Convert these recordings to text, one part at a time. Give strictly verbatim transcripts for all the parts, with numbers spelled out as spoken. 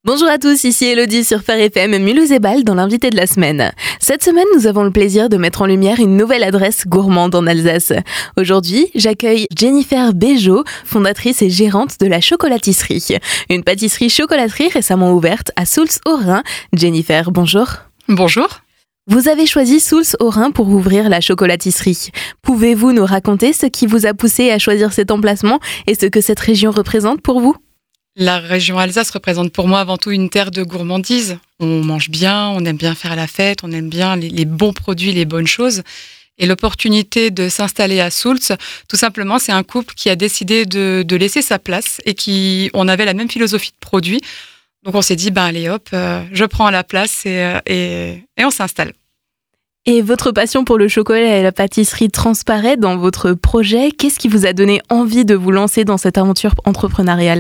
Bonjour à tous, ici Elodie sur Phare F M, Mulhouse et Bâle dans l'invité de la semaine. Cette semaine, nous avons le plaisir de mettre en lumière une nouvelle adresse gourmande en Alsace. Aujourd'hui, j'accueille Jennifer Béjot, fondatrice et gérante de la Chocolatisserie. Une pâtisserie-chocolaterie récemment ouverte à Soultz-au-Rhin. Jennifer, bonjour. Bonjour. Vous avez choisi Soultz-au-Rhin pour ouvrir la Chocolatisserie. Pouvez-vous nous raconter ce qui vous a poussé à choisir cet emplacement et ce que cette région représente pour vous ? La région Alsace représente pour moi avant tout une terre de gourmandise. On mange bien, on aime bien faire la fête, on aime bien les, les bons produits, les bonnes choses. Et l'opportunité de s'installer à Soultz, tout simplement, c'est un couple qui a décidé de, de laisser sa place et qui, on avait la même philosophie de produit. Donc on s'est dit, ben allez hop, euh, je prends la place et, et, et on s'installe. Et votre passion pour le chocolat et la pâtisserie transparaît dans votre projet. Qu'est-ce qui vous a donné envie de vous lancer dans cette aventure entrepreneuriale ?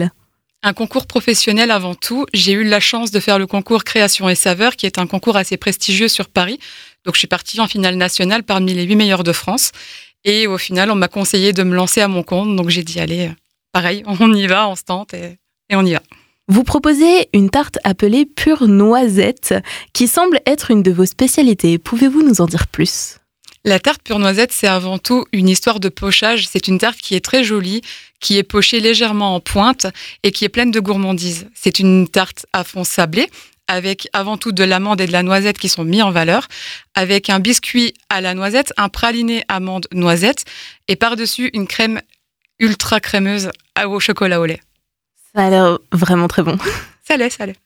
Un concours professionnel avant tout. J'ai eu la chance de faire le concours Création et Saveurs, qui est un concours assez prestigieux sur Paris. Donc je suis partie en finale nationale parmi les huit meilleurs de France. Et au final, on m'a conseillé de me lancer à mon compte. Donc j'ai dit, allez, pareil, on y va, on se tente et, et on y va. Vous proposez une tarte appelée Pure Noisette, qui semble être une de vos spécialités. Pouvez-vous nous en dire plus ? La tarte Pure Noisette, c'est avant tout une histoire de pochage. C'est une tarte qui est très jolie, qui est pochée légèrement en pointe et qui est pleine de gourmandise. C'est une tarte à fond sablé, avec avant tout de l'amande et de la noisette qui sont mis en valeur, avec un biscuit à la noisette, un praliné amande noisette et par-dessus une crème ultra crémeuse au chocolat au lait. Ça a l'air vraiment très bon. Ça l'est, ça l'est.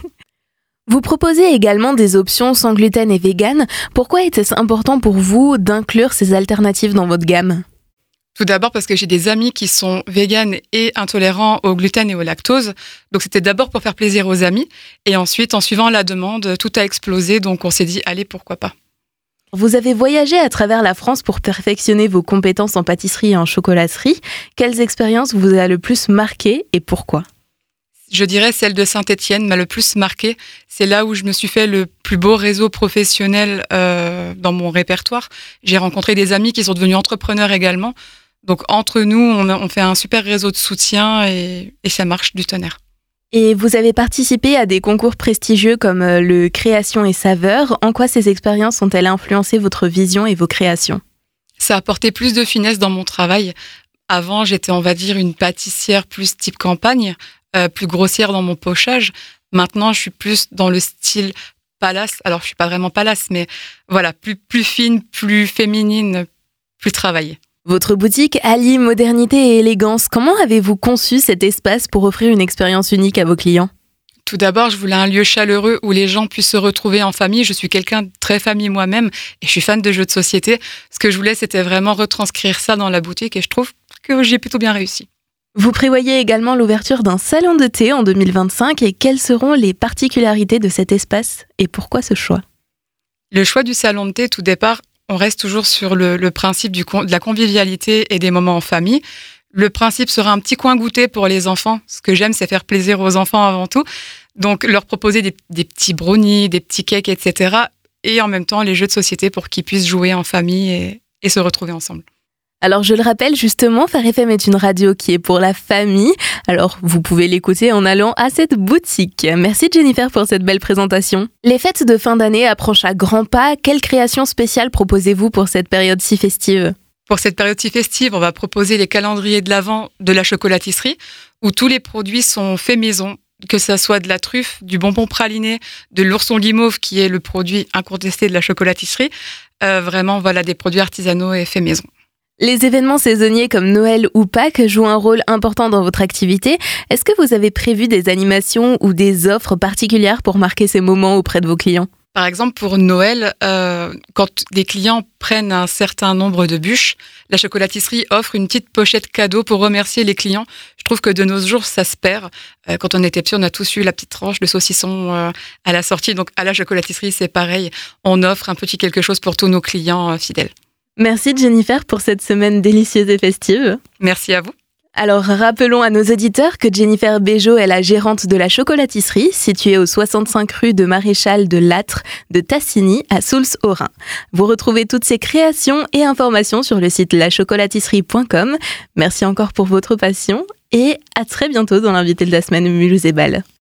Vous proposez également des options sans gluten et vegan. Pourquoi était-ce important pour vous d'inclure ces alternatives dans votre gamme ? Tout d'abord parce que j'ai des amis qui sont véganes et intolérants au gluten et au lactose. Donc c'était d'abord pour faire plaisir aux amis. Et ensuite, en suivant la demande, tout a explosé. Donc on s'est dit, allez, pourquoi pas. Vous avez voyagé à travers la France pour perfectionner vos compétences en pâtisserie et en chocolaterie. Quelles expériences vous a le plus marqué et pourquoi ? Je dirais celle de Saint-Étienne m'a le plus marqué. C'est là où je me suis fait le plus beau réseau professionnel euh, dans mon répertoire. J'ai rencontré des amis qui sont devenus entrepreneurs également. Donc entre nous, on, a, on fait un super réseau de soutien et, et ça marche du tonnerre. Et vous avez participé à des concours prestigieux comme le Création et Saveurs. En quoi ces expériences ont-elles influencé votre vision et vos créations ? Ça a apporté plus de finesse dans mon travail. Avant, j'étais, on va dire, une pâtissière plus type campagne, euh, plus grossière dans mon pochage. Maintenant, je suis plus dans le style palace. Alors, je suis pas vraiment palace, mais voilà, plus, plus fine, plus féminine, plus travaillée. Votre boutique allie modernité et élégance. Comment avez-vous conçu cet espace pour offrir une expérience unique à vos clients ? Tout d'abord, je voulais un lieu chaleureux où les gens puissent se retrouver en famille. Je suis quelqu'un de très famille moi-même et je suis fan de jeux de société. Ce que je voulais, c'était vraiment retranscrire ça dans la boutique et je trouve que j'ai plutôt bien réussi. Vous prévoyez également l'ouverture d'un salon de thé en deux mille vingt-cinq et quelles seront les particularités de cet espace et pourquoi ce choix ? Le choix du salon de thé, tout départ, on reste toujours sur le, le principe du, de la convivialité et des moments en famille. Le principe sera un petit coin goûter pour les enfants. Ce que j'aime, c'est faire plaisir aux enfants avant tout. Donc, leur proposer des, des petits brownies, des petits cakes, et cetera. Et en même temps, les jeux de société pour qu'ils puissent jouer en famille et, et se retrouver ensemble. Alors, je le rappelle justement, Phare F M est une radio qui est pour la famille. Alors, vous pouvez l'écouter en allant à cette boutique. Merci Jennifer pour cette belle présentation. Les fêtes de fin d'année approchent à grands pas. Quelle création spéciale proposez-vous pour cette période si festive ? Pour cette période si festive, on va proposer les calendriers de l'Avent de la chocolatisserie, où tous les produits sont faits maison, que ce soit de la truffe, du bonbon praliné, de l'ourson guimauve, qui est le produit incontesté de la chocolatisserie. Euh, vraiment, voilà, des produits artisanaux et faits maison. Les événements saisonniers comme Noël ou Pâques jouent un rôle important dans votre activité. Est-ce que vous avez prévu des animations ou des offres particulières pour marquer ces moments auprès de vos clients ? Par exemple, pour Noël, euh, quand des clients prennent un certain nombre de bûches, la chocolatisserie offre une petite pochette cadeau pour remercier les clients. Je trouve que de nos jours, ça se perd. Euh, quand on était petit, on a tous eu la petite tranche de saucisson euh, à la sortie. Donc, à la chocolatisserie, c'est pareil. On offre un petit quelque chose pour tous nos clients euh, fidèles. Merci Jennifer pour cette semaine délicieuse et festive. Merci à vous. Alors, rappelons à nos auditeurs que Jennifer Béjot est la gérante de la Chocolatisserie, située au soixante-cinq rue de Maréchal de Lattre de Tassigny à Soultz-au-Rhin. Vous retrouvez toutes ces créations et informations sur le site la chocolatisserie point com. Merci encore pour votre passion et à très bientôt dans l'invité de la semaine Mulhouse et Bâle.